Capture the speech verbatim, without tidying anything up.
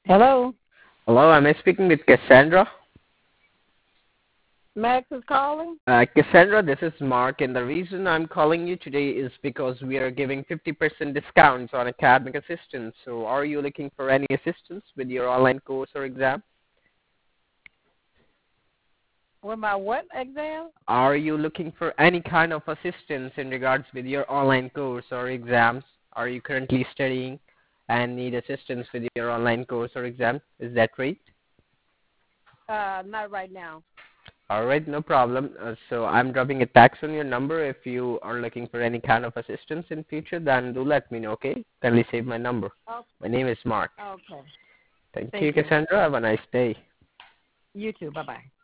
Hello. Hello, am I speaking with Cassandra? Max is calling. Uh, Cassandra, this is Mark, and the reason I'm calling you today is because we are giving fifty percent discounts on academic assistance. So are you looking for any assistance with your online course or exam? With my what exam? Are you looking for any kind of assistance in regards with your online course or exams? Are you currently studying and need assistance with your online course or exam? Is that right? Uh, not right now. All right, no problem. Uh, so I'm dropping a text on your number. If you are looking for any kind of assistance in future, then do let me know, okay? Kindly save my number. Oh, My name is Mark. okay. Thank you, Thank you. Cassandra. Have a nice day. You too. Bye bye.